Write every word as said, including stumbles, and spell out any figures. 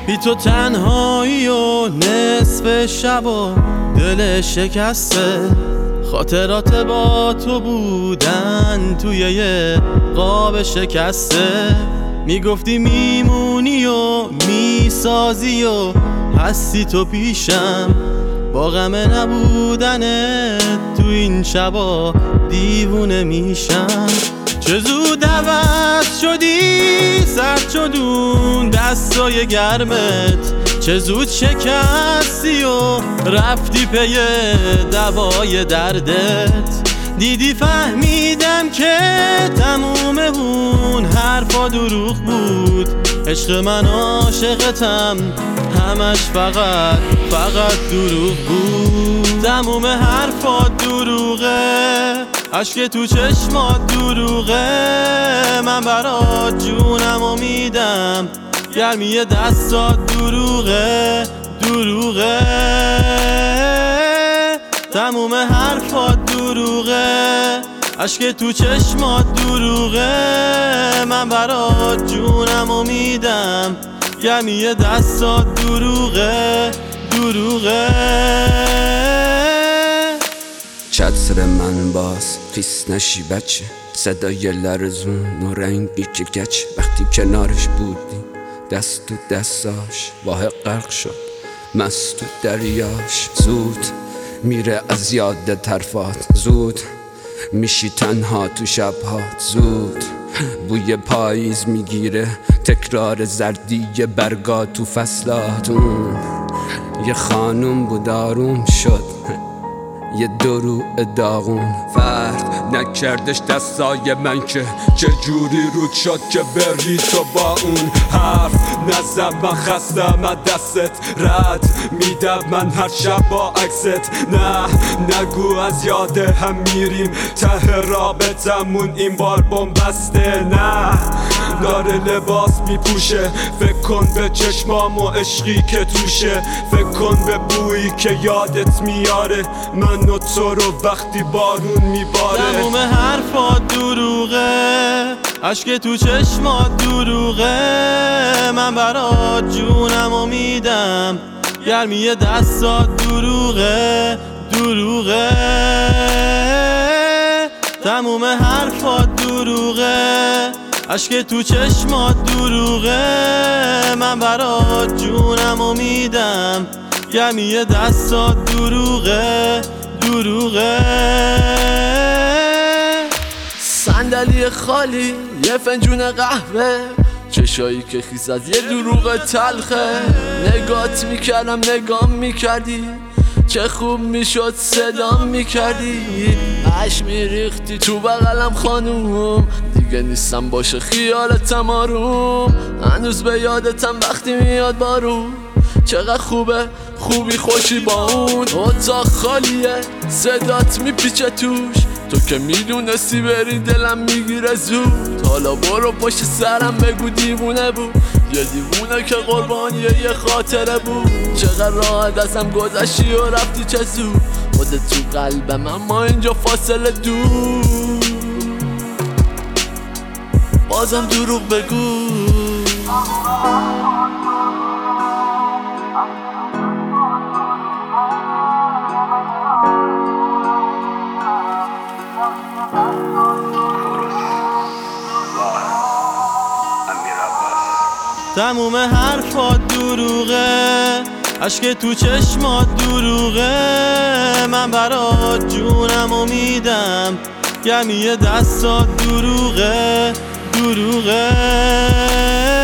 بی تو تنهایی و نصف شب و دل شکسته، خاطرات با تو بودن توی یه قاب شکسته. میگفتی میمونی و میسازی و هستی تو پیشم، با غم نبودنت تو این شبا دیوونه میشم. چه زود عوض شدی، سرد شدون دستای گرمت، چه زود شکستی و رفتی پی دوای دردت. دیدی فهمیدم که تموم اون حرفا دروغ بود، عشق من عاشقتم همش فقط فقط دروغ بود. تموم حرفا دروغه، عشق تو چشمات دروغه، من برات جونمو میدم، گرمی دستات دروغه دروغه. تموم حرفات دروغه، عشق تو چشمات دروغه، من برات جونمو میدم، گرمی دستات دروغه دروغه. چت سر من باز خیس نشی بچه، صدای لرزون و رنگی که گچ. وقتی کنارش بودی دست تو دستاش واه غرق شد مست تو دریاش. زود میره از یاد طرفات، زود میشی تنها تو شبهات، زود بوی پاییز میگیره تکرار زردی برگا تو فصلات. اون یه خانوم بود آروم شد یه دروع داغون، فرق نکردش دستای من که چجوری رود شد که بری تو با اون حرف نزم. من خستم از دستت، رد میدم من هر شب با عکست. نه نگو از یاد هم میریم ته رابطمون این بار بومبسته. نه داره لباس میپوشه، فکر کن به چشمام و عشقی که توشه، فکر کن به بویی که یادت میاره من و تو رو وقتی بارون میباره. تموم حرفات دروغه، عشق تو چشمات دروغه، من برات جونمو میدم، گرمی دستات دروغه دروغه. تموم حرفات دروغه، عشق تو چشمات دروغه، من برات جونمو میدم، گرمی دستات دروغه دروغه. صندلی خالی، یه فنجون قهوه، چشایی که خیس از یه دروغ تلخه. نگات میکردم نگام میکردی، چه خوب میشد صدام میکردی. عشق میریختی تو بغلم خانوم، دیگه نیستم باشه خیالتم آروم. هنوز به یادتم وقتی میاد بارون، چقدر خوبه خوبی خوشی با اون. اتاق خالیه صدات میپیچه توش، تو که میدونستی بری دلم میگیره زود. حالا برو پشت سرم بگو دیوونه بود، یه دیوونه که قربانی یه خاطره بود. چقدر راحت ازم گذشتی و رفتی چه زود، خودت تو قلبم اما اینجا فاصله دور. بازم دروغ بگو. تموم حرفات دروغه، عشق تو چشمات دروغه، من برات جونمو میدم، گرمی دستات دروغه دروغه.